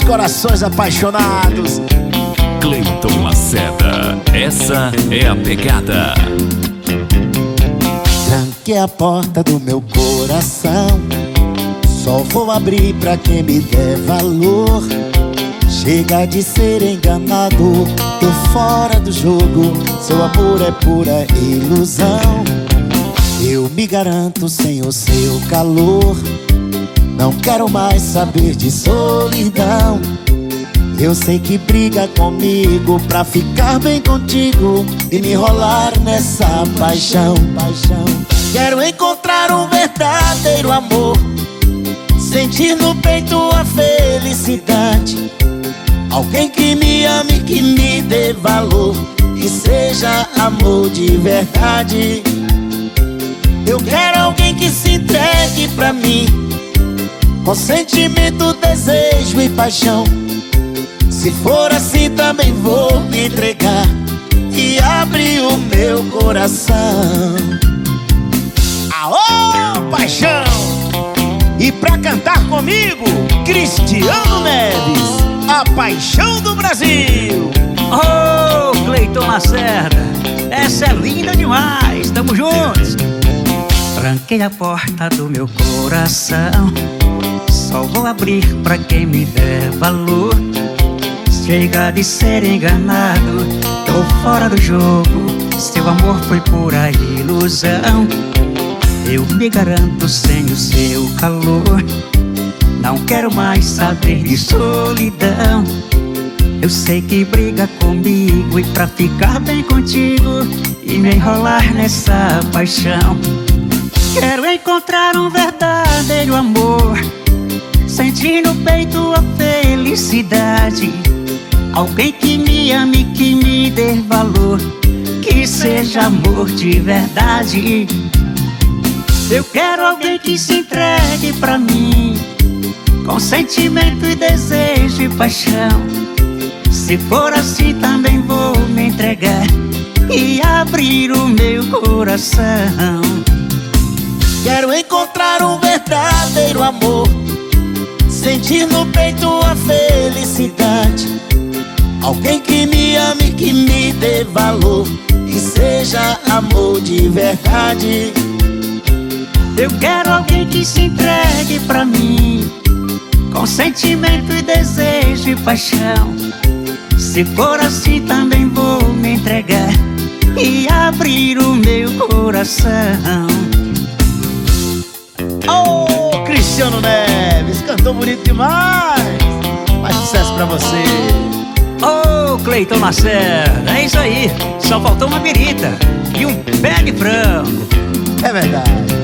corações apaixonados. Cleiton Lacerda, essa é a pegada. Tranquei a porta do meu coração, só vou abrir pra quem me der valor. Chega de ser enganado, tô fora do jogo. Seu amor é pura ilusão. Eu me garanto sem o seu calor. Não quero mais saber de solidão. Eu sei que briga comigo pra ficar bem contigo e me enrolar nessa paixão. Quero encontrar um verdadeiro amor, sentir no peito a felicidade. Alguém que me ame, que me dê valor, que seja amor de verdade. Eu quero alguém que se entregue pra mim, com sentimento, desejo e paixão. Se for assim também vou me entregar e abrir o meu coração. Aô, paixão! E pra cantar comigo, Cristiano Neves, a paixão do Brasil. Oh, Cleiton Lacerda, essa é linda demais, tamo juntos. Tranquei a porta do meu coração, só vou abrir pra quem me der valor. Chega de ser enganado, tô fora do jogo. Seu amor foi pura ilusão. Eu me garanto sem o seu calor. Não quero mais saber de solidão. Eu sei que briga comigo e pra ficar bem contigo e me enrolar nessa paixão. Quero encontrar um verdadeiro amor, sentir no peito a felicidade. Alguém que me ame, que me dê valor, que seja amor de verdade. Eu quero alguém que se entregue pra mim, com sentimento e desejo e paixão. Se for assim também vou me entregar e abrir o meu coração. Quero encontrar um verdadeiro amor, sentir no peito a felicidade. Alguém que me ame, que me dê valor, que seja amor de verdade. Eu quero alguém que se entregue pra mim, com sentimento e desejo e paixão. Se for assim também vou me entregar e abrir o meu coração. Oh, Cristiano Neves, cantou bonito demais. Mais sucesso pra você. Oh, Cleiton Lacerda, é isso aí. Só faltou uma birita e um pé de frango. É verdade.